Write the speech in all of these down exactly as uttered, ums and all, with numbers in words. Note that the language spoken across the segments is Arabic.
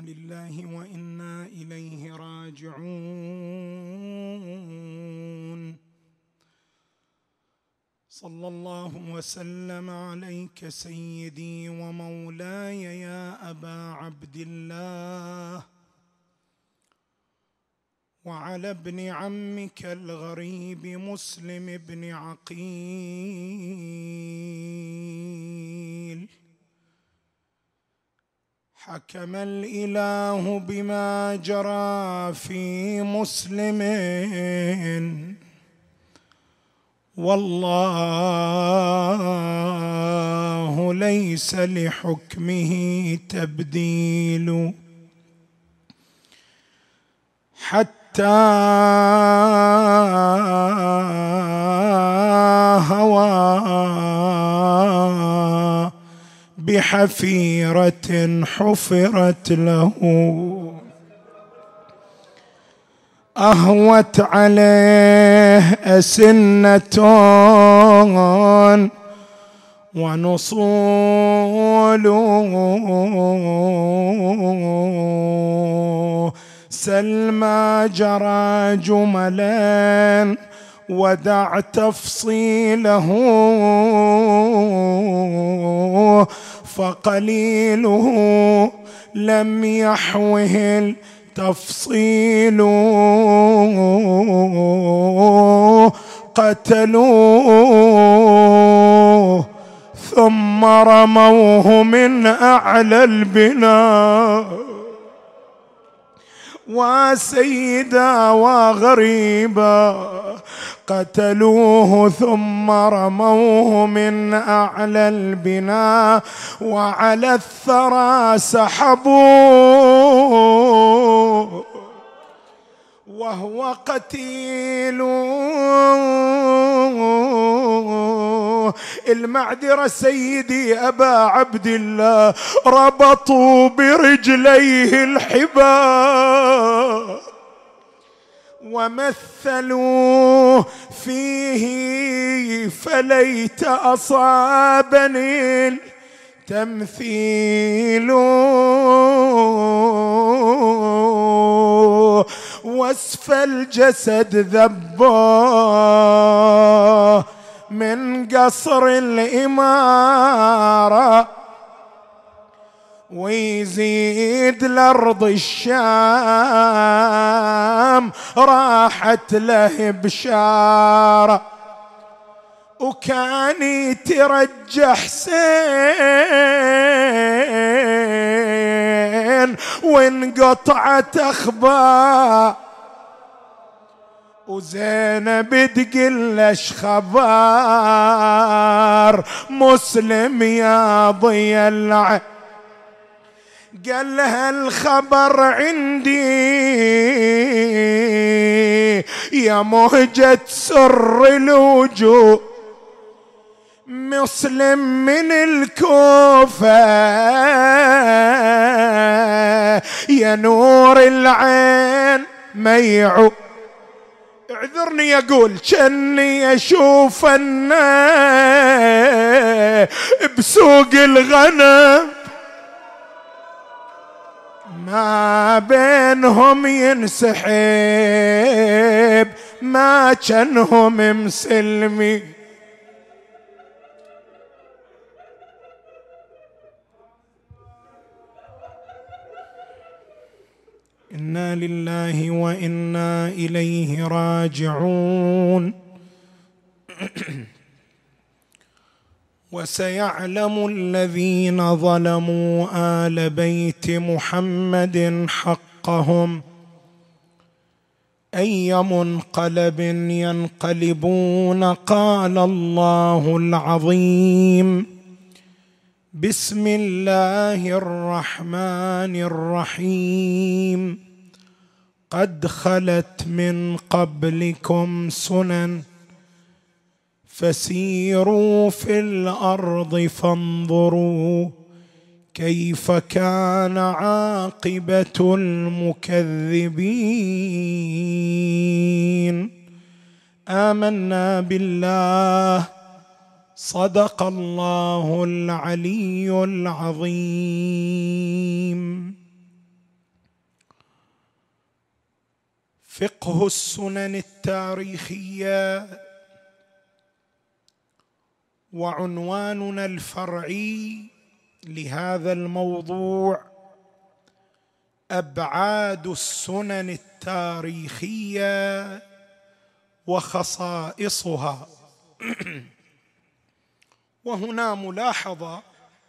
إنا لله وإنا إليه راجعون. صلى الله وسلم عليك سيدي ومولاي يا أبا عبد الله، وعلى ابن عمك الغريب مسلم بن عقيل. حكم الإله بما جرى في مسلم، والله ليس لحكمه تبديل. حتى هوى بحفيرة حفرت له، أهوت عليه أسنة ونصول، سلمى جرى جملا ودع تفصيله، فقليله لم يحوه التفصيل. قتلوه ثم رموه من أعلى البناء، وسيدا وغريبا. قتلوه ثم رموه من أعلى البناء، وعلى الثرى سحبوه وهو قتيل. المعذرة سيدي أبا عبد الله، ربطوا برجليه الحبال ومثلوا فيه، فليت أصابني التمثيل. وصف الجسد ذباه من قصر الإمارة، ويزيد الأرض الشام راحت له بشارة. وكان يترجى حسين وانقطعت أخبار، وزينب تقلش خبر مسلم يا ضي العين. قال لها الخبر عندي يا مهجة سر الوجوه، مسلم من الكوفة يا نور العين ميعو. اعذرني يقول كني اشوف الناس بسوق الغنم، ما بينهم ينسحب ما كانهم مسلمي. إنا لله وإنا إليه راجعون. وسيعلم الذين ظلموا آل بيت محمد حقهم أي منقلب ينقلبون. قال الله العظيم: بسم الله الرحمن الرحيم. قد خلت من قبلكم سنن فسيروا في الأرض فانظروا كيف كان عاقبة المكذبين. آمنا بالله، صدق الله العلي العظيم. فقه السنن التاريخية، وعنواننا الفرعي لهذا الموضوع أبعاد السنن التاريخية وخصائصها. وهنا ملاحظة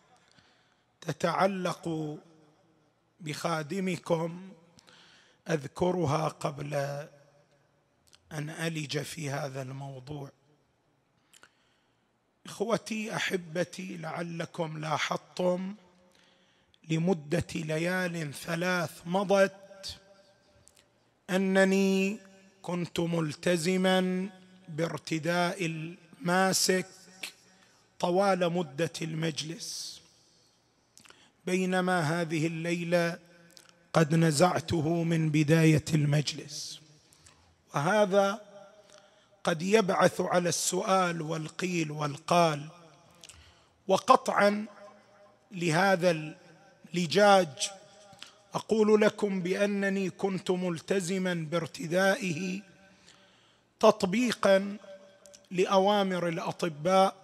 تتعلق بخادمكم أذكرها قبل أن ألج في هذا الموضوع. إخوتي أحبتي، لعلكم لاحظتم لمدة ليال ثلاث مضت أنني كنت ملتزما بارتداء الماسك طوال مدة المجلس، بينما هذه الليلة قد نزعته من بداية المجلس، وهذا قد يبعث على السؤال والقيل والقال. وقطعا لهذا اللجاج أقول لكم بأنني كنت ملتزما بارتدائه تطبيقا لأوامر الأطباء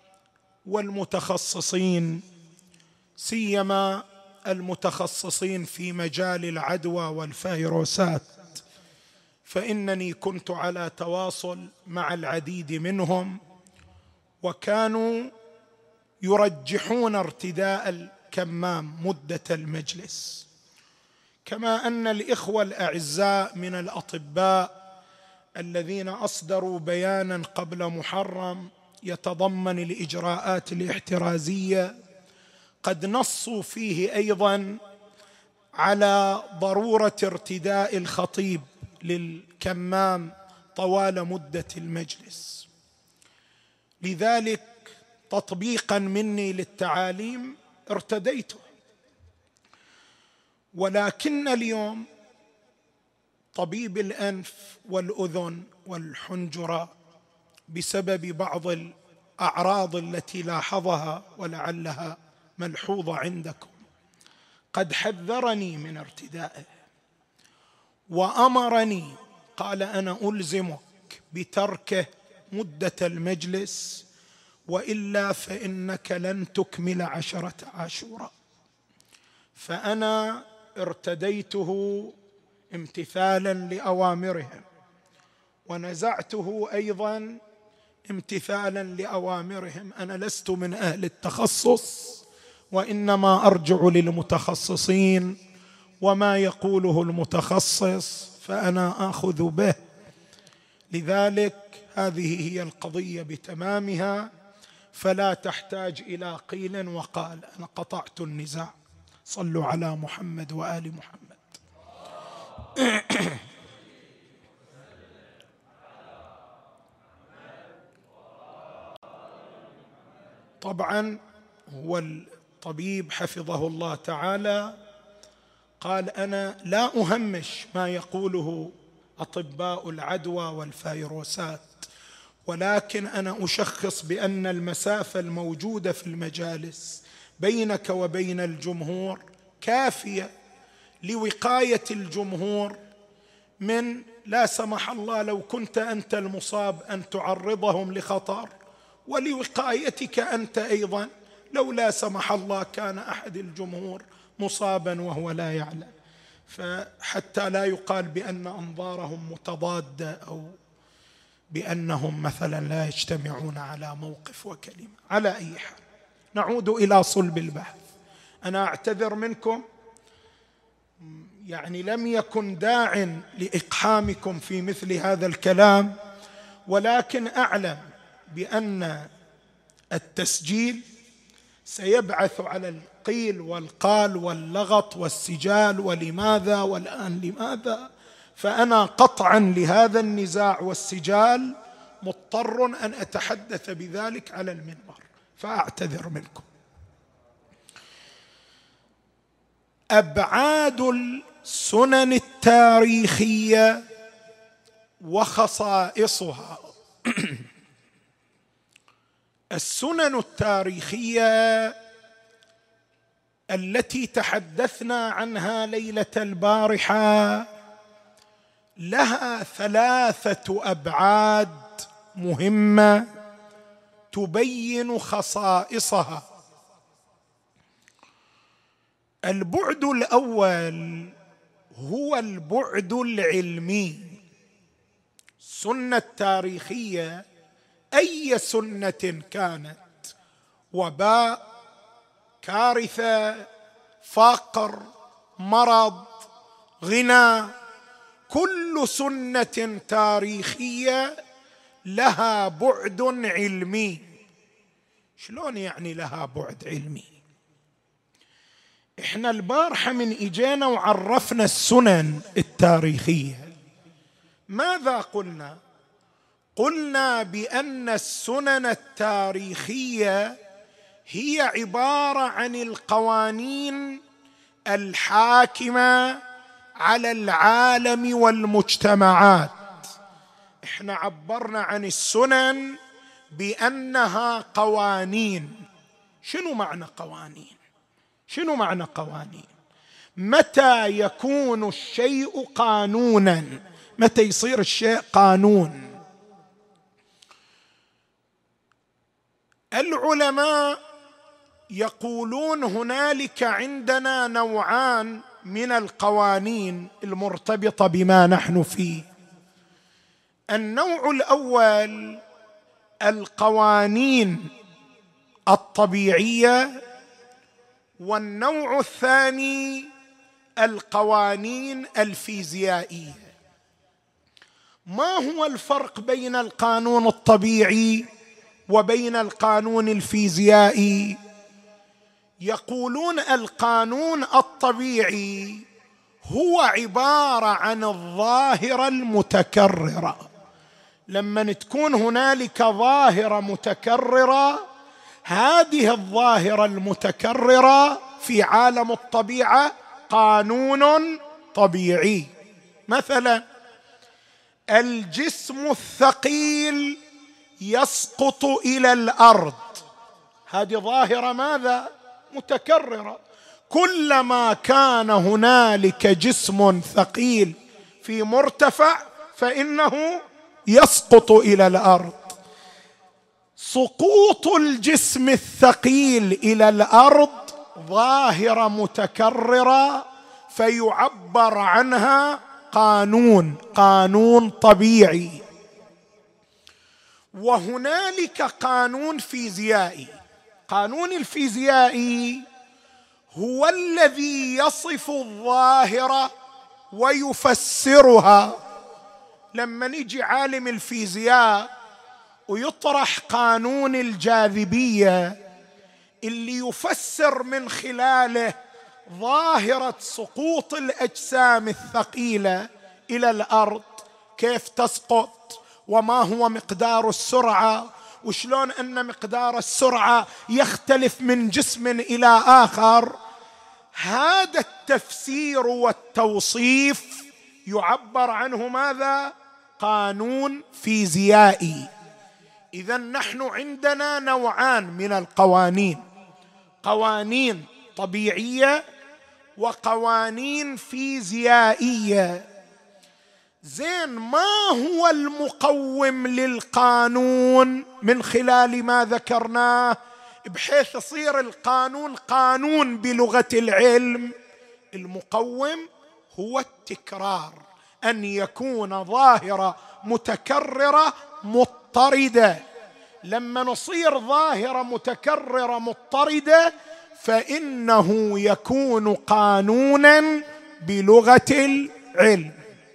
والمتخصصين، سيما المتخصصين في مجال العدوى والفيروسات، فإنني كنت على تواصل مع العديد منهم، وكانوا يرجحون ارتداء الكمام مدة المجلس. كما أن الإخوة الأعزاء من الأطباء الذين أصدروا بيانا قبل محرم يتضمن الإجراءات الاحترازية قد نصوا فيه أيضا على ضرورة ارتداء الخطيب للكمام طوال مدة المجلس. لذلك تطبيقا مني للتعاليم ارتديته. ولكن اليوم طبيب الأنف والأذن والحنجرة بسبب بعض الأعراض التي لاحظها ولعلها ملحوظة عندكم قد حذرني من ارتدائه، وأمرني قال: أنا ألزمك بتركه مدة المجلس، وإلا فإنك لن تكمل عشرة عاشوراء. فأنا ارتديته امتثالا لأوامرهم، ونزعته أيضا امتثالا لأوامرهم. أنا لست من أهل التخصص، وإنما أرجع للمتخصصين، وما يقوله المتخصص فأنا آخذ به. لذلك هذه هي القضية بتمامها، فلا تحتاج إلى قيل وقال. أنا قطعت النزاع. صلوا على محمد وآل محمد. طبعا هو الطبيب حفظه الله تعالى قال: أنا لا أهمش ما يقوله أطباء العدوى والفيروسات، ولكن أنا أشخص بأن المسافة الموجودة في المجالس بينك وبين الجمهور كافية لوقاية الجمهور من لا سمح الله لو كنت أنت المصاب أن تعرضهم لخطر، ولوقايتك أنت أيضا لو لا سمح الله كان أحد الجمهور مصابا وهو لا يعلم، فحتى لا يقال بأن أنظارهم متضادة أو بأنهم مثلا لا يجتمعون على موقف وكلمة. على أي حال، نعود إلى صلب البحث. أنا أعتذر منكم، يعني لم يكن داع لإقحامكم في مثل هذا الكلام، ولكن أعلم بأن التسجيل سيبعث على القيل والقال واللغط والسجال ولماذا والآن لماذا، فأنا قطعا لهذا النزاع والسجال مضطر أن أتحدث بذلك على المنبر، فأعتذر منكم. أبعاد السنن التاريخية وخصائصها. السنن التاريخية التي تحدثنا عنها ليلة البارحة لها ثلاثة أبعاد مهمة تبين خصائصها. البعد الأول هو البعد العلمي. السنة التاريخية أي سنة كانت، وباء، كارثة، فقر، مرض، غنى، كل سنة تاريخية لها بعد علمي. شلون يعني لها بعد علمي؟ احنا البارحة من اجينا وعرفنا السنن التاريخية، ماذا قلنا؟ قلنا بأن السنن التاريخية هي عبارة عن القوانين الحاكمة على العالم والمجتمعات. احنا عبرنا عن السنن بأنها قوانين. شنو معنى قوانين؟ شنو معنى قوانين؟ متى يكون الشيء قانونا؟ متى يصير الشيء قانون؟ العلماء يقولون هنالك عندنا نوعان من القوانين المرتبطة بما نحن فيه. النوع الأول القوانين الطبيعية، والنوع الثاني القوانين الفيزيائية. ما هو الفرق بين القانون الطبيعي وبين القانون الفيزيائي؟ يقولون القانون الطبيعي هو عبارة عن الظاهرة المتكررة. لما تكون هنالك ظاهرة متكررة، هذه الظاهرة المتكررة في عالم الطبيعة قانون طبيعي. مثلا الجسم الثقيل يسقط إلى الأرض، هذه ظاهرة ماذا؟ متكررة. كلما كان هنالك جسم ثقيل في مرتفع فإنه يسقط إلى الأرض. سقوط الجسم الثقيل إلى الأرض ظاهرة متكررة، فيعبر عنها قانون، قانون طبيعي. وهنالك قانون فيزيائي. قانون الفيزيائي هو الذي يصف الظاهرة ويفسرها. لما نجي عالم الفيزياء ويطرح قانون الجاذبية اللي يفسر من خلاله ظاهرة سقوط الأجسام الثقيلة إلى الأرض، كيف تسقط، وما هو مقدار السرعة، وشلون أن مقدار السرعة يختلف من جسم إلى آخر، هذا التفسير والتوصيف يعبر عنه ماذا؟ قانون فيزيائي. إذن نحن عندنا نوعان من القوانين: قوانين طبيعية وقوانين فيزيائية. زين، ما هو المقوم للقانون من خلال ما ذكرناه بحيث يصير القانون قانون بلغة العلم؟ المقوم هو التكرار، أن يكون ظاهرة متكررة مضطردة. لما نصير ظاهرة متكررة مضطردة فإنه يكون قانونا بلغة العلم.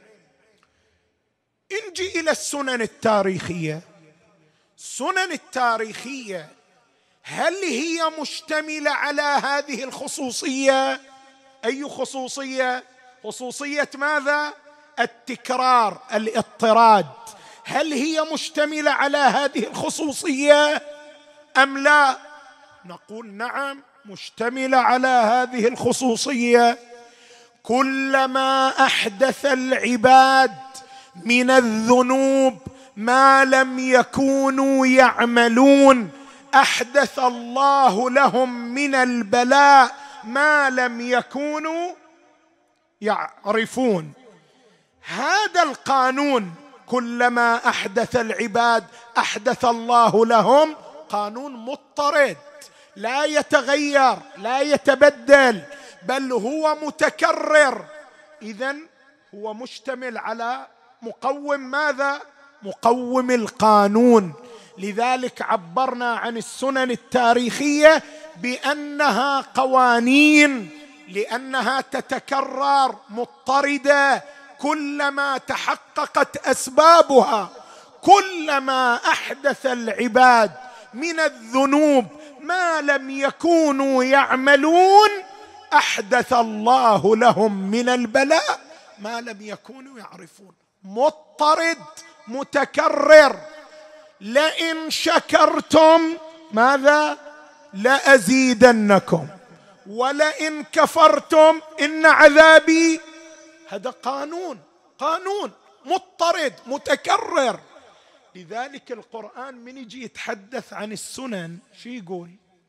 نجي إلى السنن التاريخية. السنن التاريخية هل هي مشتملة على هذه الخصوصية؟ أي خصوصية؟ خصوصية ماذا؟ التكرار، الاضطراد. هل هي مشتملة على هذه الخصوصية أم لا؟ نقول نعم، مشتملة على هذه الخصوصية. كلما أحدث العباد من الذنوب ما لم يكونوا يعملون، أحدث الله لهم من البلاء ما لم يكونوا يعرفون. هذا القانون كلما أحدث العباد أحدث الله لهم قانون مضطرد لا يتغير لا يتبدل بل هو متكرر. إذن هو مشتمل على مقوم ماذا؟ مقوم القانون. لذلك عبرنا عن السنن التاريخية بأنها قوانين، لأنها تتكرر مضطردة كلما تحققت أسبابها. كلما أحدث العباد من الذنوب ما لم يكونوا يعملون أحدث الله لهم من البلاء ما لم يكونوا يعرفون. مضطرد متكرر. لئن شكرتم ماذا؟ لأزيدنكم ولئن كفرتم إن عذابي. هذا قانون قانون مضطرد متكرر. لذلك القرآن من يجي يتحدث عن السنن شو يقول؟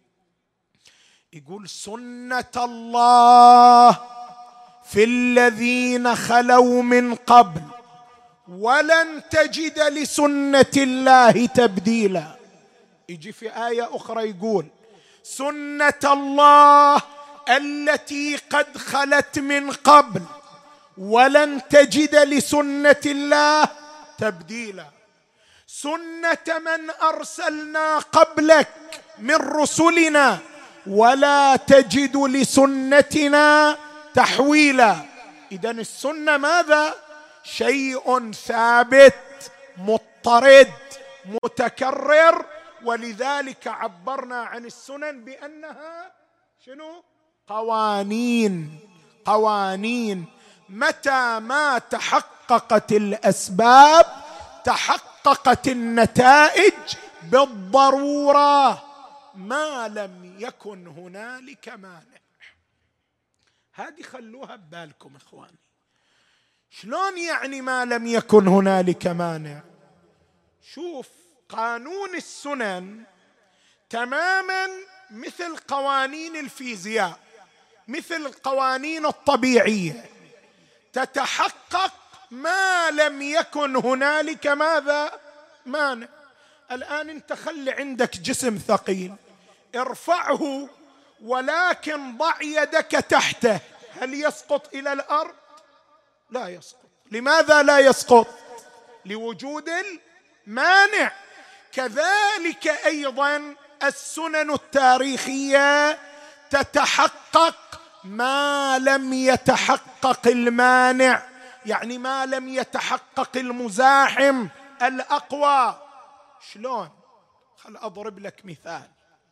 يقول سنة الله في الذين خلوا من قبل ولن تجد لسنة الله تبديلا. يجي في آية أخرى يقول سنة الله التي قد خلت من قبل ولن تجد لسنة الله تبديلا. سنة من أرسلنا قبلك من رسلنا ولا تجد لسنتنا تحويلا. إذن السنة ماذا؟ شيء ثابت مضطرد متكرر. ولذلك عبرنا عن السنن بأنها شنو؟ قوانين. قوانين متى ما تحققت الأسباب تحققت النتائج بالضرورة ما لم يكن هنالك مانع. هذه خلوها ببالكم إخواني. شلون يعني ما لم يكن هنالك مانع؟ شوف قانون السنن تماما مثل قوانين الفيزياء مثل القوانين الطبيعية تتحقق ما لم يكن هنالك ماذا؟ مانع. الآن انت خلي عندك جسم ثقيل ارفعه ولكن ضع يدك تحته، هل يسقط إلى الأرض؟ لا يسقط. لماذا لا يسقط؟ لوجود المانع. كذلك أيضا السنن التاريخية تتحقق ما لم يتحقق المانع، يعني ما لم يتحقق المزاحم الأقوى. شلون؟ خل أضرب لك مثال.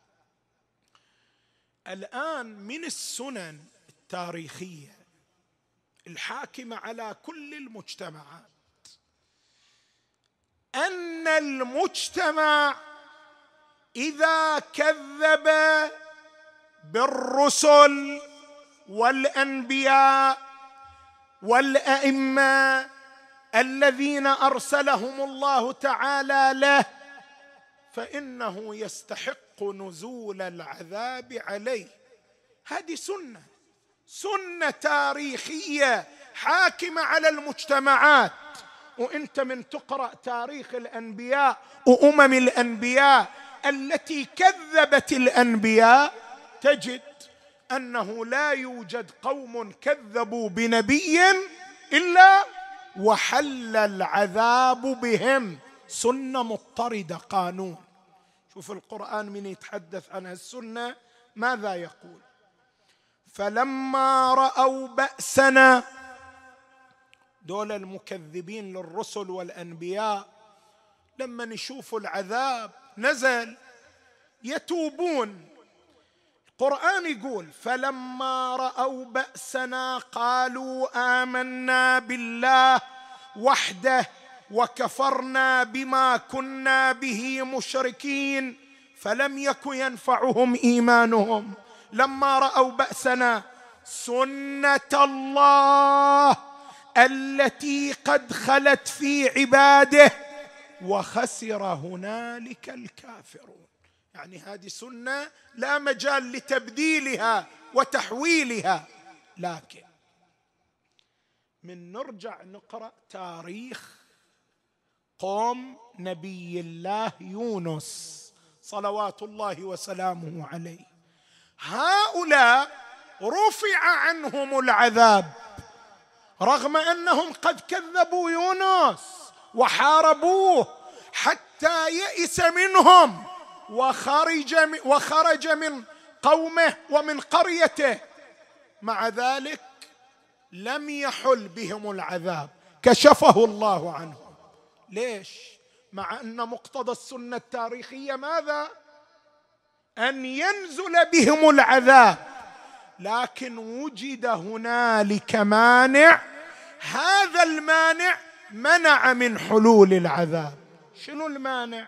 الآن من السنن التاريخية الحاكمة على كل المجتمعات أن المجتمع إذا كذب بالرسل والأنبياء والأئمة الذين أرسلهم الله تعالى له فإنه يستحق نزول العذاب عليه. هذه سنة سنة تاريخية حاكمة على المجتمعات. وانت من تقرأ تاريخ الأنبياء وأمم الأنبياء التي كذبت الأنبياء تجد أنه لا يوجد قوم كذبوا بنبي إلا وحل العذاب بهم. سنة مضطردة قانون. شوف القرآن من يتحدث عن السنة ماذا يقول؟ فلما رأوا بأسنا، دول المكذبين للرسل والأنبياء لما نشوفوا العذاب نزل يتوبون. القرآن يقول فلما رأوا بأسنا قالوا آمنا بالله وحده وكفرنا بما كنا به مشركين فلم يك ينفعهم إيمانهم لما رأوا بأسنا. سنة الله التي قد خلت في عباده وخسر هنالك الكافرون. يعني هذه سنة لا مجال لتبديلها وتحويلها. لكن من نرجع نقرأ تاريخ قوم نبي الله يونس صلوات الله وسلامه عليه، هؤلاء رفع عنهم العذاب رغم أنهم قد كذبوا يونس وحاربوه حتى يئس منهم وخرج من, وخرج من قومه ومن قريته، مع ذلك لم يحل بهم العذاب، كشفه الله عنهم. ليش؟ مع أن مقتضى السنة التاريخية ماذا؟ أن ينزل بهم العذاب، لكن وجد هنالك مانع، هذا المانع منع من حلول العذاب. شنو المانع؟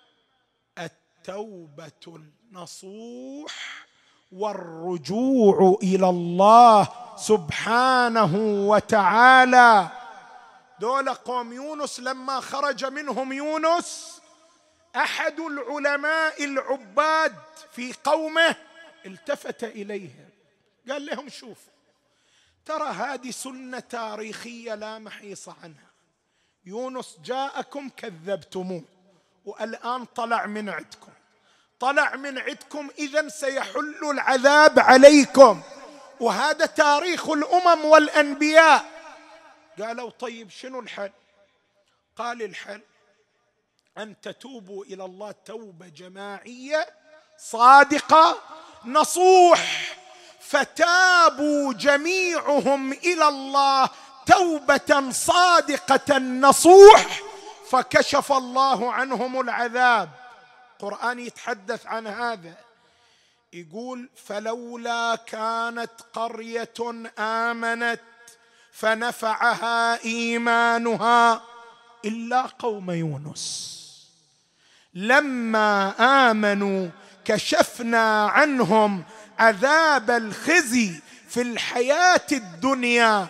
التوبة النصوح والرجوع إلى الله سبحانه وتعالى. دول قوم يونس لما خرج منهم يونس، أحد العلماء العباد في قومه التفت إليهم قال لهم شوفوا، ترى هذه سنة تاريخية لا محيص عنها، يونس جاءكم كذبتموه والآن طلع من عندكم، طلع من عندكم إذن سيحل العذاب عليكم، وهذا تاريخ الأمم والأنبياء. قالوا طيب شنو الحل؟ قال الحل أن تتوبوا إلى الله توبة جماعية صادقة نصوح. فتابوا جميعهم إلى الله توبة صادقة نصوح، فكشف الله عنهم العذاب. القرآن يتحدث عن هذا، يقول فلولا كانت قرية آمنت فنفعها إيمانها إلا قوم يونس لما آمنوا كشفنا عنهم عذاب الخزي في الحياة الدنيا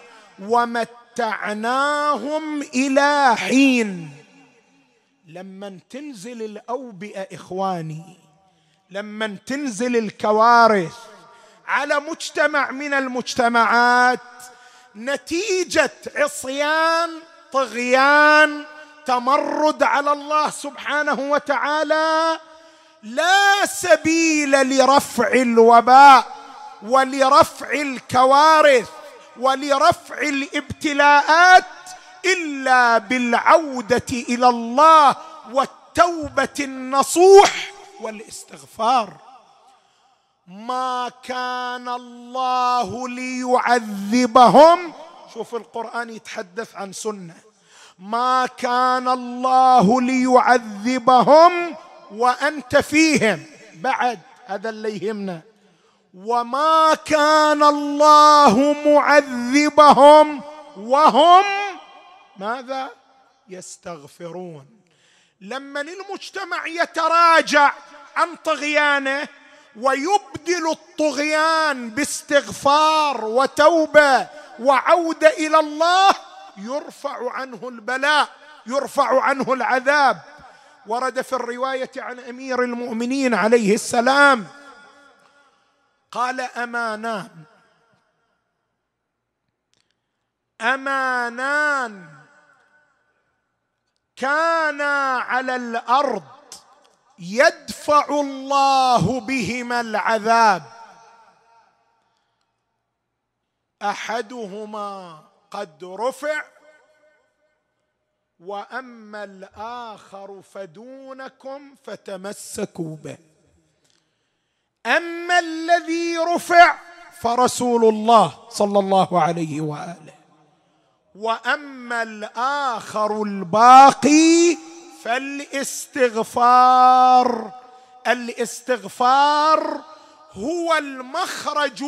ومتعناهم إلى حين. لما تنزل الأوبئة إخواني، لما تنزل الكوارث على مجتمع من المجتمعات نتيجة عصيان، طغيان، تمرد على الله سبحانه وتعالى، لا سبيل لرفع الوباء ولرفع الكوارث ولرفع الابتلاءات إلا بالعودة إلى الله والتوبة النصوح والاستغفار. ما كان الله ليعذبهم، شوف القرآن يتحدث عن سنة، ما كان الله ليعذبهم وأنت فيهم، بعد هذا اللي يهمنا، وما كان الله معذبهم وهم ماذا؟ يستغفرون. لما المجتمع يتراجع عن طغيانه ويبدل الطغيان باستغفار وتوبة وعودة إلى الله، يرفع عنه البلاء، يرفع عنه العذاب. ورد في الرواية عن أمير المؤمنين عليه السلام قال أمانان أمانان كانا على الأرض يدفع الله بهما العذاب، أحدهما قد رفع وأما الآخر فدونكم فتمسكوا به. أما الذي رفع فرسول الله صلى الله عليه وآله، وأما الآخر الباقي فالاستغفار. الاستغفار هو المخرج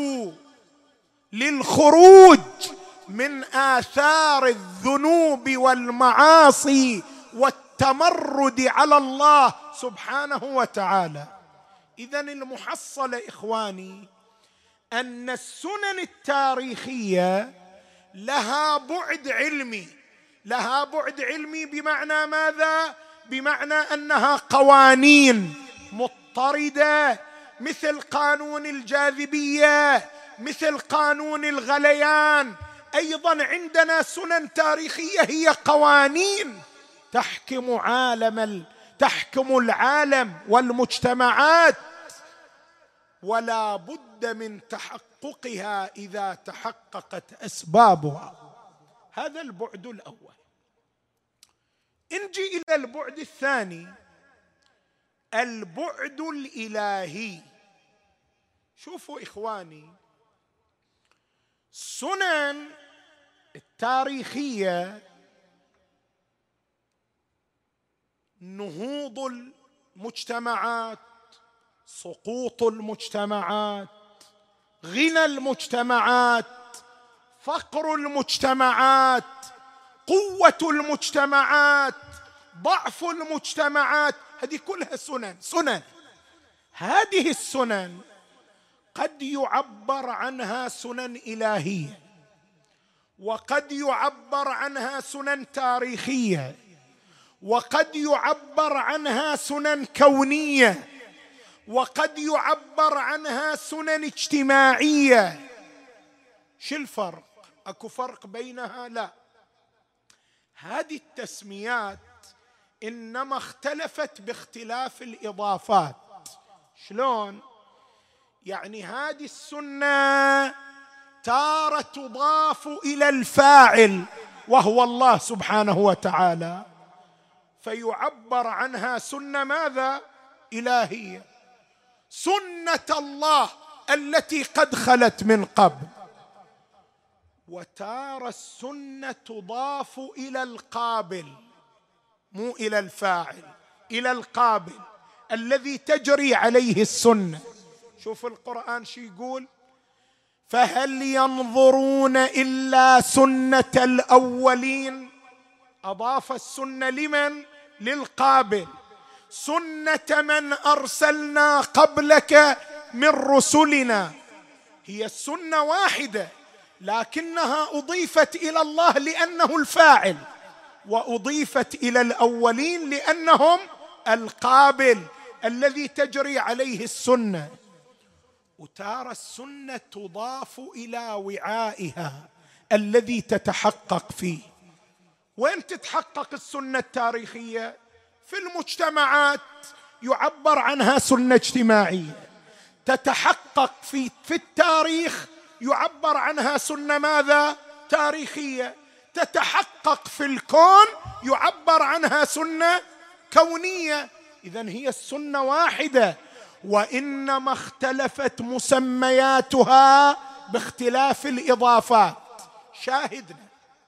للخروج من آثار الذنوب والمعاصي والتمرد على الله سبحانه وتعالى. إذن المحصلة إخواني أن السنن التاريخية لها بعد علمي، لها بعد علمي بمعنى ماذا؟ بمعنى أنها قوانين مضطردة، مثل قانون الجاذبية، مثل قانون الغليان، أيضا عندنا سنن تاريخية هي قوانين تحكم عالم ال... تحكم العالم والمجتمعات، ولا بد من تحققها إذا تحققت أسبابها. هذا البعد الأول. نجي إلى البعد الثاني، البعد الإلهي. شوفوا إخواني، السنن التاريخية نهوض المجتمعات، سقوط المجتمعات، غنى المجتمعات، فقر المجتمعات، قوة المجتمعات، ضعف المجتمعات، هذه كلها سنن. سنن هذه السنن قد يعبر عنها سنن إلهية، وقد يعبر عنها سنن تاريخية، وقد يعبر عنها سنن كونية، وقد يعبر عنها سنن اجتماعية. شو الفرق؟ أكو فرق بينها؟ لا. هذه التسميات إنما اختلفت باختلاف الإضافات. شلون؟ يعني هذه السنة تارة تضاف إلى الفاعل وهو الله سبحانه وتعالى، فيعبر عنها سنة ماذا؟ إلهية، سنة الله التي قد خلت من قبل. وتارة السنة تضاف إلى القابل، مو إلى الفاعل، إلى القابل الذي تجري عليه السنة. شوف القرآن شو يقول: فهل ينظرون إلا سنة الأولين. أضاف السنة لمن؟ للقابل. سنة من أرسلنا قبلك من رسلنا. هي السنة واحدة لكنها أضيفت إلى الله لأنه الفاعل، وأضيفت إلى الأولين لأنهم القابل الذي تجري عليه السنة. وتارى السنة تضاف إلى وعائها الذي تتحقق فيه. وين تتحقق السنة التاريخية؟ في المجتمعات، يعبر عنها سنة اجتماعية. تتحقق في في التاريخ، يعبر عنها سنة ماذا؟ تاريخية. تتحقق في الكون، يعبر عنها سنة كونية. إذن هي السنة واحدة، وإنما اختلفت مسمياتها باختلاف الإضافات. شاهدنا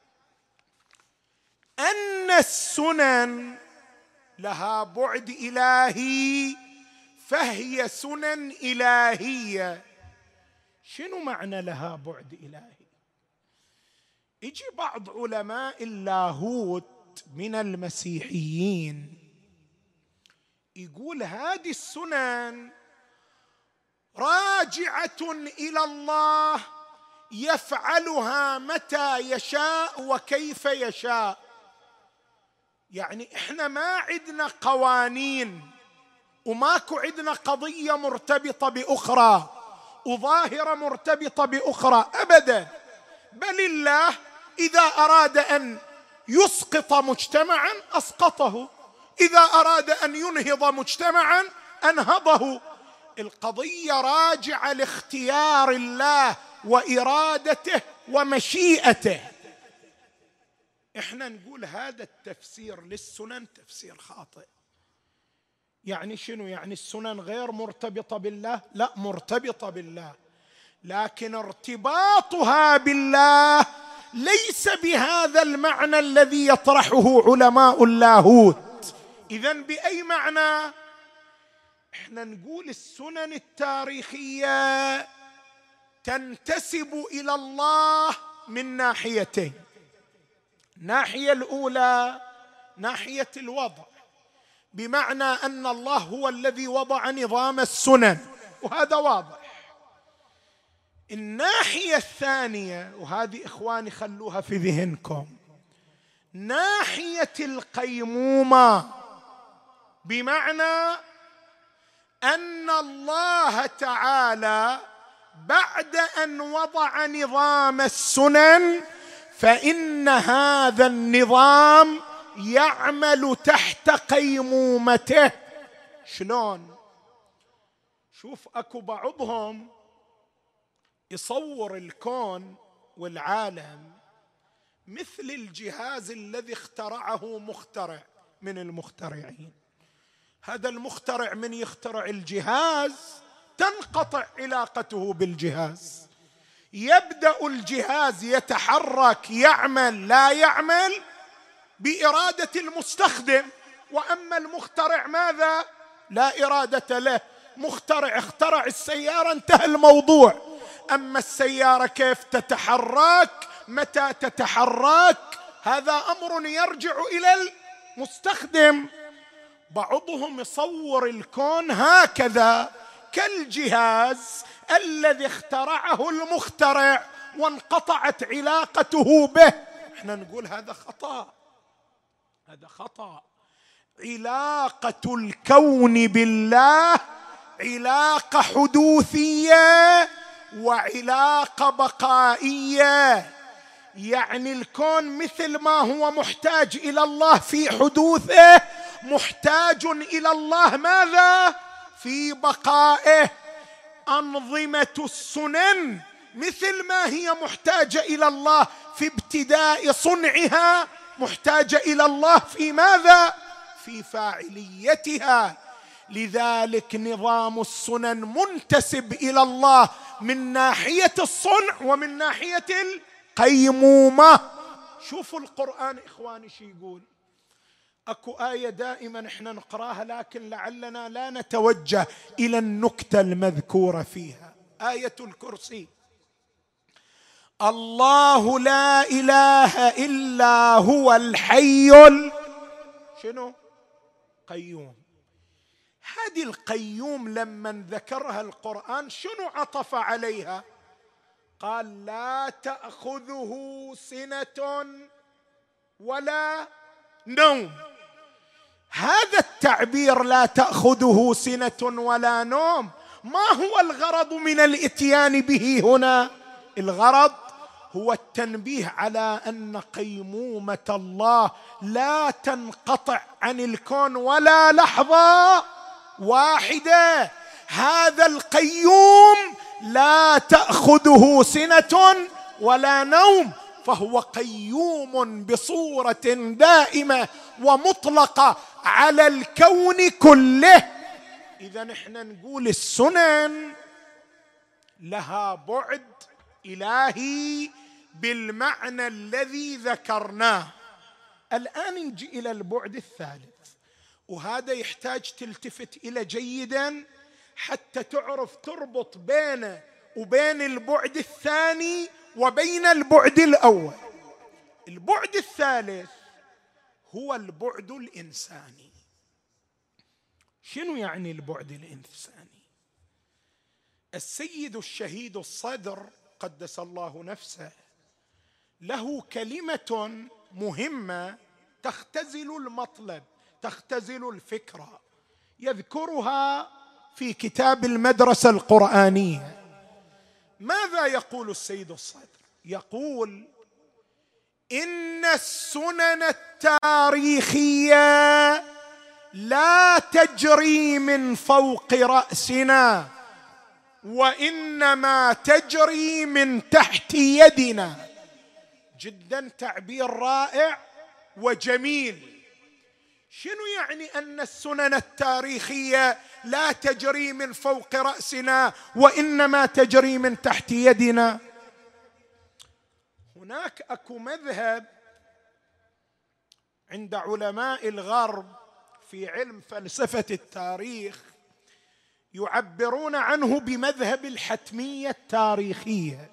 أن السنن لها بعد إلهي، فهي سنن إلهية. شنو معنى لها بعد إلهي؟ يجي بعض علماء اللاهوت من المسيحيين يقول هذه السنن راجعة إلى الله، يفعلها متى يشاء وكيف يشاء. يعني إحنا ما عندنا قوانين، وماكو عندنا قضية مرتبطة بأخرى وظاهرة مرتبطة بأخرى أبدا. بل الله إذا أراد أن يسقط مجتمعا أسقطه، إذا أراد أن ينهض مجتمعا أنهضه. القضية راجعة لاختيار الله وإرادته ومشيئته. إحنا نقول هذا التفسير للسنن تفسير خاطئ. يعني شنو؟ يعني السنن غير مرتبطة بالله؟ لا، مرتبطة بالله، لكن ارتباطها بالله ليس بهذا المعنى الذي يطرحه علماء اللاهوت. إذن بأي معنى؟ إحنا نقول السنن التاريخية تنتسب إلى الله من ناحيتين. الناحية الأولى ناحية الوضع، بمعنى أن الله هو الذي وضع نظام السنن، وهذا واضح. الناحية الثانية، وهذه إخواني خلوها في ذهنكم، ناحية القيمومة، بمعنى أن الله تعالى بعد أن وضع نظام السنن فإن هذا النظام يعمل تحت قيمومته. شلون؟ شوف، أكو بعضهم يصور الكون والعالم مثل الجهاز الذي اخترعه مخترع من المخترعين. هذا المخترع من يخترع الجهاز تنقطع علاقته بالجهاز، يبدأ الجهاز يتحرك يعمل لا يعمل بإرادة المستخدم، وأما المخترع ماذا؟ لا إرادة له. مخترع اخترع السيارة انتهى الموضوع، أما السيارة كيف تتحرك، متى تتحرك، هذا أمر يرجع إلى المستخدم. بعضهم يصور الكون هكذا كالجهاز الذي اخترعه المخترع وانقطعت علاقته به. احنا نقول هذا خطأ، هذا خطأ. علاقة الكون بالله علاقة حدوثية وعلاقة بقائية، يعني الكون مثل ما هو محتاج إلى الله في حدوثه محتاج إلى الله ماذا؟ في بقائه. أنظمة السنن مثل ما هي محتاجة إلى الله في ابتداء صنعها محتاجة إلى الله في ماذا؟ في فاعليتها. لذلك نظام السنن منتسب إلى الله من ناحية الصنع ومن ناحية القيمومة. شوفوا القرآن إخواني شو يقول. أكو آية دائما إحنا نقراها لكن لعلنا لا نتوجه إلى النكتة المذكورة فيها. آية الكرسي: الله لا إله إلا هو الحي شنو؟ قيوم. هذه القيوم لما ذكرها القرآن شنو عطف عليها؟ قال لا تأخذه سنة ولا نوم. هذا التعبير لا تأخذه سنة ولا نوم ما هو الغرض من الإتيان به هنا؟ الغرض هو التنبيه على أن قيمومة الله لا تنقطع عن الكون ولا لحظة واحدة. هذا القيوم لا تأخذه سنة ولا نوم، فهو قيوم بصورة دائمة ومطلقة على الكون كله. إذا احنا نقول السنن لها بعد إلهي بالمعنى الذي ذكرناه. الآن نجي إلى البعد الثالث، وهذا يحتاج تلتفت إلى جيدا حتى تعرف تربط بينه وبين البعد الثاني وبين البعد الأول. البعد الثالث هو البعد الإنساني. شنو يعني البعد الإنساني؟ السيد الشهيد الصدر قدس الله نفسه له كلمة مهمة تختزل المطلب، تختزل الفكرة، يذكرها في كتاب المدرسة القرآنية. ماذا يقول السيد الصدر؟ يقول إن السنن التاريخية لا تجري من فوق رأسنا وإنما تجري من تحت يدنا. جدا تعبير رائع وجميل. شنو يعني أن السنن التاريخية لا تجري من فوق رأسنا وإنما تجري من تحت يدنا؟ هناك أكو مذهب عند علماء الغرب في علم فلسفة التاريخ يعبرون عنه بمذهب الحتمية التاريخية.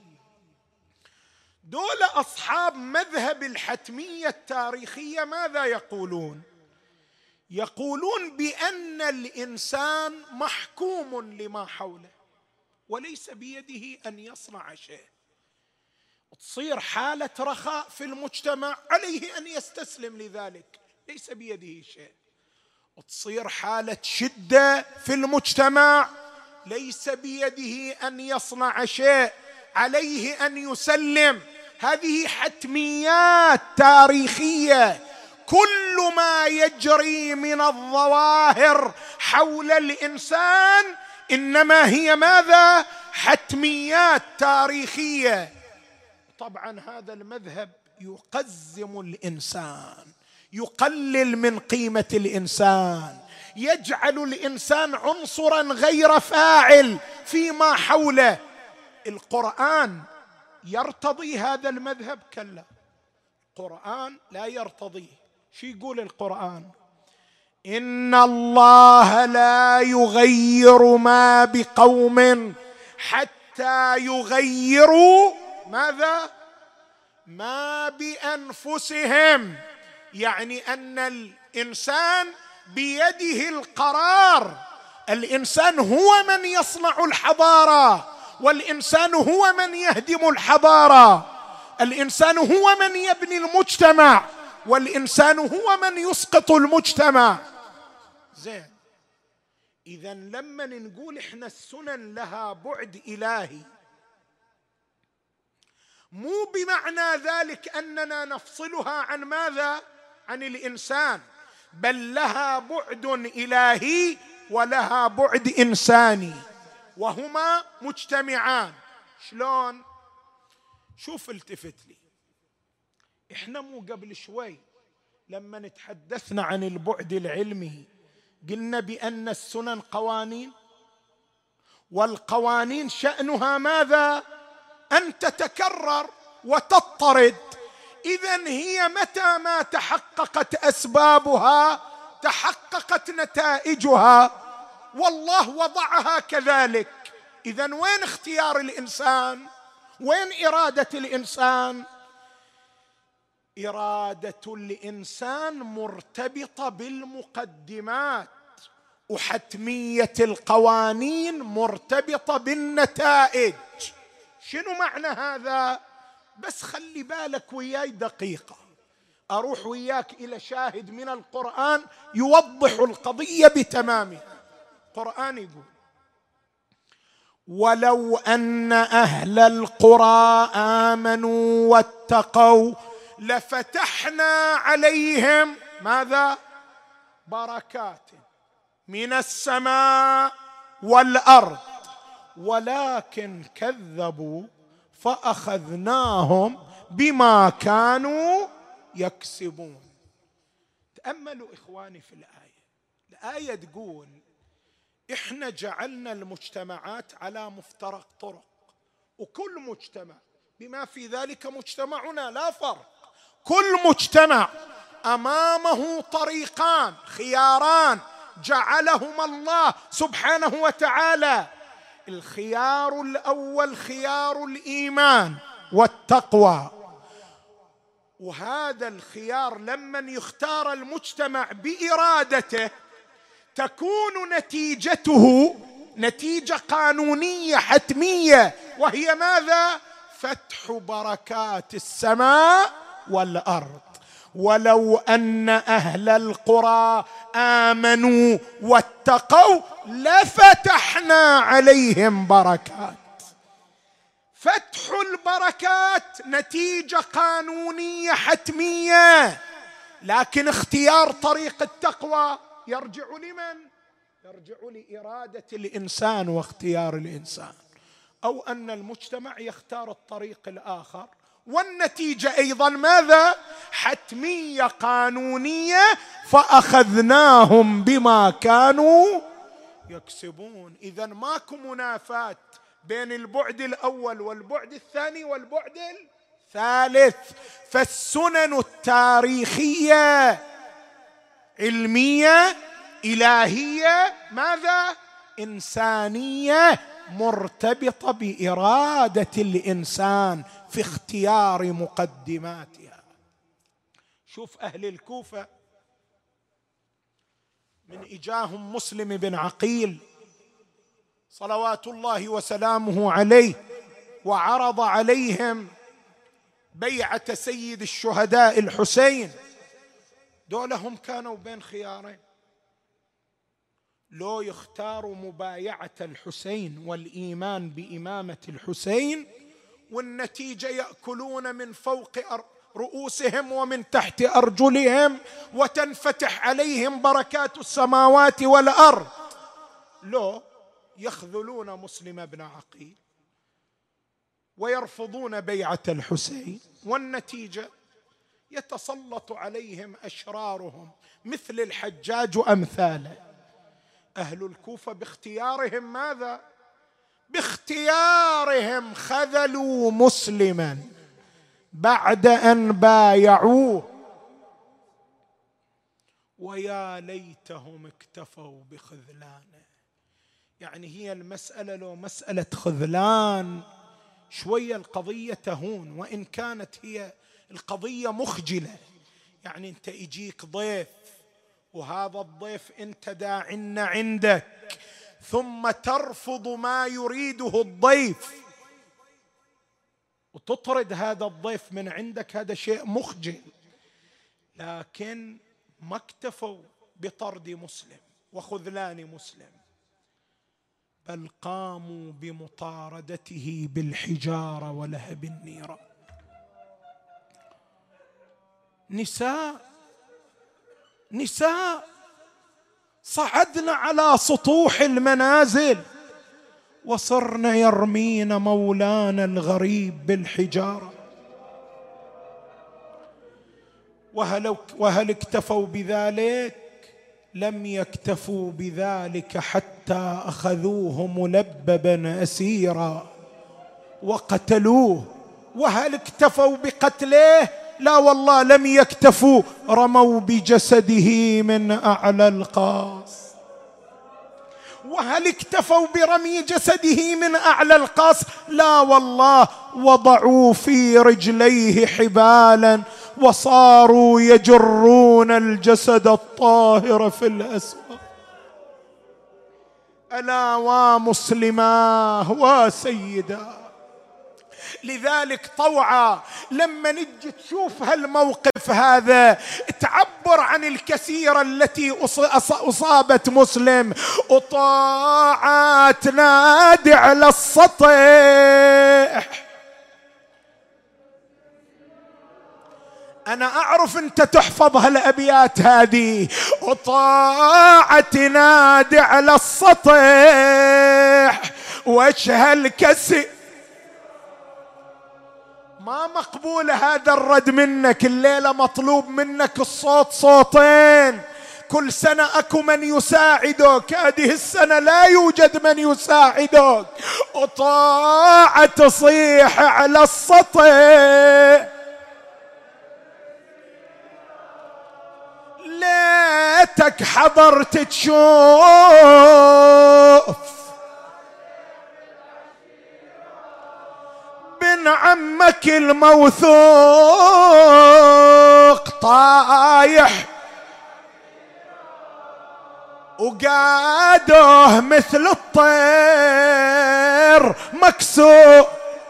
دول أصحاب مذهب الحتمية التاريخية ماذا يقولون؟ يقولون بأن الإنسان محكوم لما حوله وليس بيده أن يصنع شيء. تصير حالة رخاء في المجتمع عليه أن يستسلم لذلك، ليس بيده شيء. وتصير حالة شدة في المجتمع ليس بيده أن يصنع شيء، عليه أن يسلم. هذه حتميات تاريخية. كل ما يجري من الظواهر حول الإنسان إنما هي ماذا؟ حتميات تاريخية. طبعا هذا المذهب يقزم الإنسان، يقلل من قيمة الإنسان، يجعل الإنسان عنصرا غير فاعل فيما حوله. القرآن يرتضي هذا المذهب؟ كلا، القرآن لا يرتضيه. شو يقول القرآن؟ إن الله لا يغير ما بقوم حتى يغيروا ماذا؟ ما بأنفسهم. يعني أن الإنسان بيده القرار. الإنسان هو من يصنع الحضارة، والإنسان هو من يهدم الحضارة، الإنسان هو من يبني المجتمع، والإنسان هو من يسقط المجتمع. زين، إذا لما نقول إحنا السنن لها بعد إلهي، مو بمعنى ذلك أننا نفصلها عن ماذا؟ عن الإنسان، بل لها بعد إلهي ولها بعد إنساني، وهما مجتمعان. شلون؟ شوف، التفت لي. إحنا مو قبل شوي لما نتحدثنا عن البعد العلمي قلنا بأن السنن قوانين، والقوانين شأنها ماذا؟ أن تتكرر وتضطرد. إذن هي متى ما تحققت أسبابها تحققت نتائجها، والله وضعها كذلك. إذن وين اختيار الإنسان؟ وين إرادة الإنسان؟ إرادة الإنسان مرتبطة بالمقدمات، وحتمية القوانين مرتبطة بالنتائج. شنو معنى هذا؟ بس خلي بالك وياي دقيقة، أروح وياك إلى شاهد من القرآن يوضح القضية بتمامها. القرآن يقول: ولو أن أهل القرى آمنوا واتقوا لفتحنا عليهم ماذا؟ بركات من السماء والأرض ولكن كذبوا فأخذناهم بما كانوا يكسبون. تأملوا إخواني في الآية. الآية تقول إحنا جعلنا المجتمعات على مفترق طرق، وكل مجتمع بما في ذلك مجتمعنا لا فرق، كل مجتمع أمامه طريقان خياران جعلهما الله سبحانه وتعالى. الخيار الأول خيار الإيمان والتقوى، وهذا الخيار لمن يختار المجتمع بإرادته تكون نتيجته نتيجة قانونية حتمية، وهي ماذا؟ فتح بركات السماء والأرض. ولو أن أهل القرى آمنوا واتقوا لفتحنا عليهم بركات. فتح البركات نتيجة قانونية حتمية، لكن اختيار طريق التقوى يرجع لمن؟ يرجع لإرادة الإنسان واختيار الإنسان، أو أن المجتمع يختار الطريق الآخر، والنتيجة أيضا ماذا؟ حتمية قانونية، فأخذناهم بما كانوا يكسبون. إذن ماكو منافاة بين البعد الأول والبعد الثاني والبعد الثالث. فالسنن التاريخية علمية إلهية ماذا؟ إنسانية، مرتبطة بإرادة الإنسان في اختيار مقدماتها. شوف أهل الكوفة من إجاهم مسلم بن عقيل صلوات الله وسلامه عليه، وعرض عليهم بيعة سيد الشهداء الحسين. دولهم كانوا بين خيارين: لو يختاروا مبايعة الحسين والإيمان بإمامة الحسين، والنتيجة يأكلون من فوق رؤوسهم ومن تحت أرجلهم وتنفتح عليهم بركات السماوات والأرض، لو يخذلون مسلم بن عقيل ويرفضون بيعة الحسين، والنتيجة يتسلط عليهم أشرارهم مثل الحجاج وأمثاله. أهل الكوفة باختيارهم ماذا؟ باختيارهم خذلوا مسلما بعد أن بايعوه، ويا ليتهم اكتفوا بخذلانه. يعني هي المسألة لو مسألة خذلان شوية القضية تهون، وإن كانت هي القضية مخجلة. يعني أنت يجيك ضيف، وهذا الضيف أنت داعنا عندك، ثم ترفض ما يريده الضيف وتطرد هذا الضيف من عندك، هذا شيء مخجل. لكن ما اكتفوا بطرد مسلم وخذلان مسلم، بل قاموا بمطاردته بالحجارة ولهب النيران. نساء نساء صعدنا على سطوح المنازل وصرنا يرمين مولانا الغريب بالحجارة. وهل, وهل اكتفوا بذلك؟ لم يكتفوا بذلك حتى أخذوه ملببا أسيرا وقتلوه. وهل اكتفوا بقتله؟ لا والله لم يكتفوا، رموا بجسده من أعلى القاص. وهل اكتفوا برمي جسده من أعلى القاص؟ لا والله، وضعوا في رجليه حبالا وصاروا يجرون الجسد الطاهر في الأسواق. ألا ومسلماه وسيدا. لذلك طوعا لما نجي تشوف هالموقف هذا تعبر عن الكثير التي أصابت مسلم، وطاعات نادي على السطح. أنا أعرف أنت تحفظ هالأبيات هذه، وطاعة نادي على السطح وش هالكسي. ما مقبول هذا الرد منك الليلة، مطلوب منك الصوت صوتين. كل سنة أكو من يساعدك، هذه السنة لا يوجد من يساعدك. وطاعة تصيح على السطح. ليتك حضرت تشوف بن عمك الموثوق طايح وقادوه مثل الطير مكسور.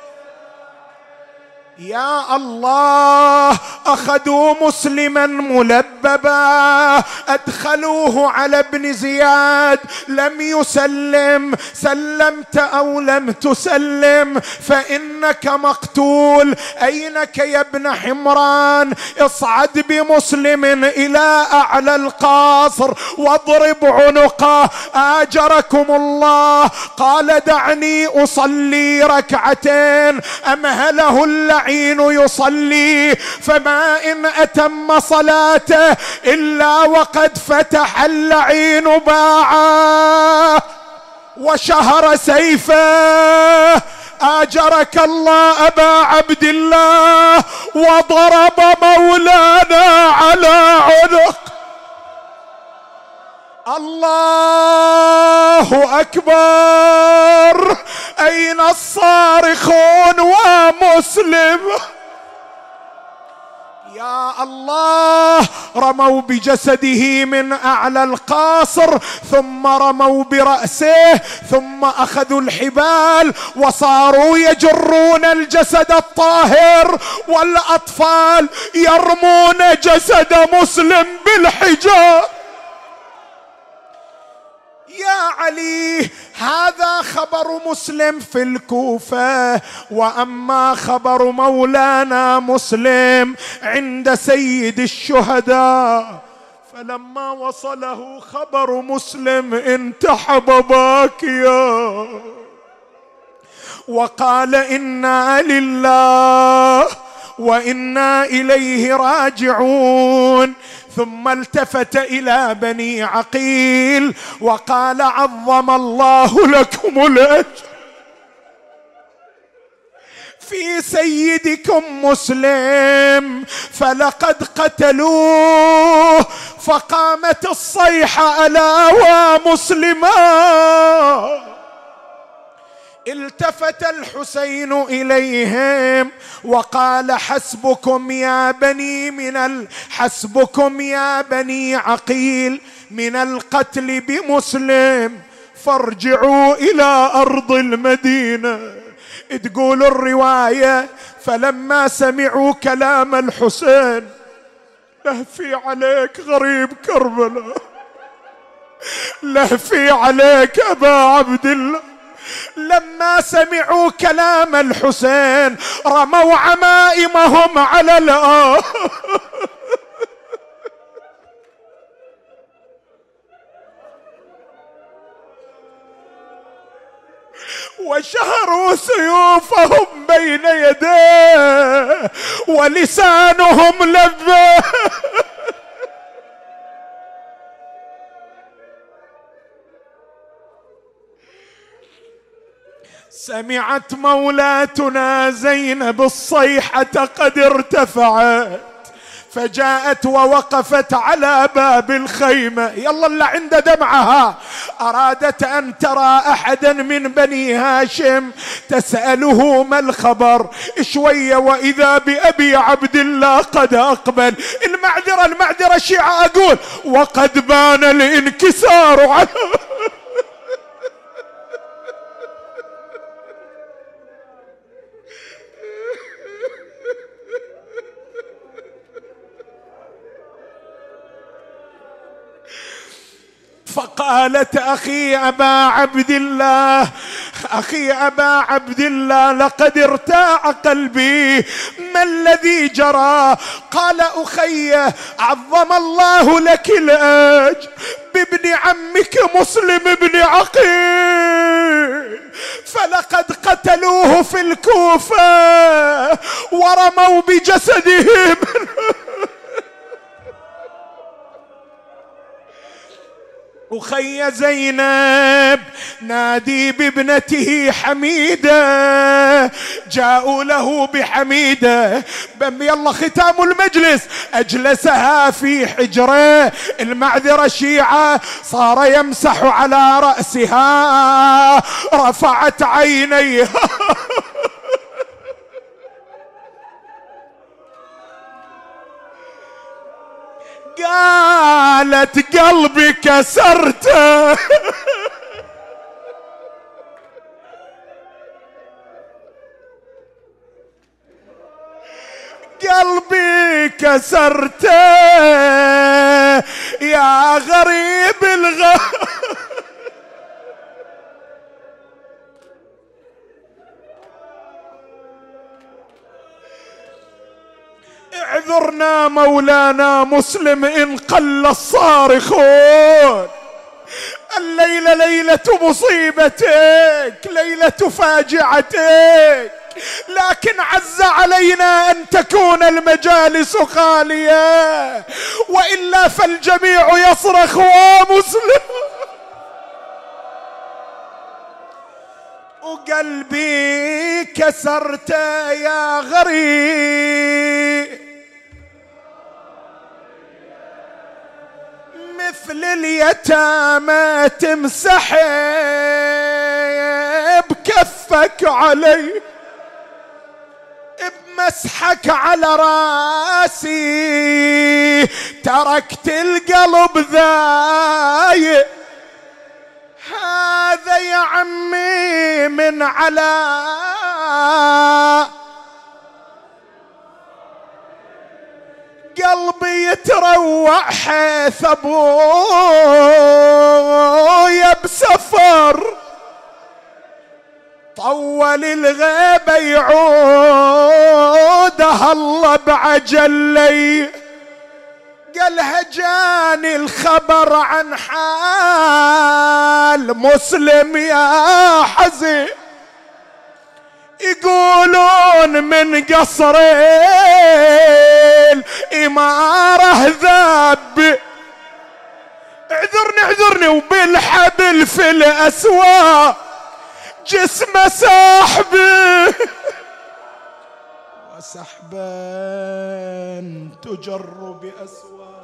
يا الله، أخذوا مسلما ملببا أدخلوه على ابن زياد، لم يسلم. سلمت أو لم تسلم فإنك مقتول. أينك يا ابن حمران؟ اصعد بمسلم إلى أعلى القصر واضرب عنقه آجركم الله. قال دعني أصلي ركعتين. أمهله اللعين يصلي، فما إن أتم صلاته إلا وقد فتح اللعين باعه وشهر سيفه. آجرك الله أبا عبد الله، وضرب مولانا على عنق. الله أكبر. أين الصارخون ومسلم؟ يا الله، رموا بجسده من أعلى القصر، ثم رموا برأسه، ثم أخذوا الحبال وصاروا يجرون الجسد الطاهر، والأطفال يرمون جسد مسلم بالحجار. يا علي هذا خبر مسلم في الكوفة، وأما خبر مولانا مسلم عند سيد الشهداء. فلما وصله خبر مسلم انتحب باكيا وقال إنا لله وإنا إليه راجعون. ثم التفت إلى بني عقيل وقال عظم الله لكم الأجر في سيدكم مسلم، فلقد قتلوه. فقامت الصيحة ألا ومسلما. التفت الحسين إليهم وقال حسبكم يا بني من ال... حسبكم يا بني عقيل من القتل بمسلم، فارجعوا إلى أرض المدينة. تقول الرواية فلما سمعوا كلام الحسين لهفي عليك غريب كربلاء، لهفي عليك أبا عبد الله. لما سمعوا كلام الحسين رموا عمائمهم على الأرض وشهروا سيوفهم بين يديه ولسانهم لبه. سمعت مولاتنا زينب الصيحة قد ارتفعت، فجاءت ووقفت على باب الخيمة. يلا اللي عند دمعها أرادت أن ترى أحدا من بني هاشم تسأله ما الخبر. شوية وإذا بأبي عبد الله قد أقبل. المعذرة المعذرة شيعة أقول وقد بان الانكسار على فقالت أخي أبا عبد الله أخي أبا عبد الله لقد ارتاع قلبي، ما الذي جرى؟ قال أخي عظم الله لك الأجر بابن عمك مسلم بن عقيل، فلقد قتلوه في الكوفة ورموا بجسده أخي زينب نادي بابنته حميدة. جاءوا له بحميدة بم يلا ختام المجلس. أجلسها في حجره. المعذرة شيعة صار يمسح على رأسها، رفعت عينيها قالت قلبي كسرته قلبي كسرته يا غريب الغ اعذرنا مولانا مسلم إن قل الصارخون. الليلة ليلة مصيبتك، ليلة فاجعتك، لكن عز علينا أن تكون المجالس خالية، وإلا فالجميع يصرخ ومسلم. وقلبي كسرت يا غريب مثل اليتامى تمسح بكفك علي، بمسحك على راسي تركت القلب ذايق. هذا يا عمي من على قلبي يتروى مروع حيث ابويا بسفر، طول الغيبة يعودها الله بعجلي، قالها جاني الخبر عن حال مسلم يا حزين، يقولون من قصر الإمارة ذاب، اعذرني اعذرني وبالحبل في الأسواق جسمه ساحبه، وسحبا تجر بأسواق.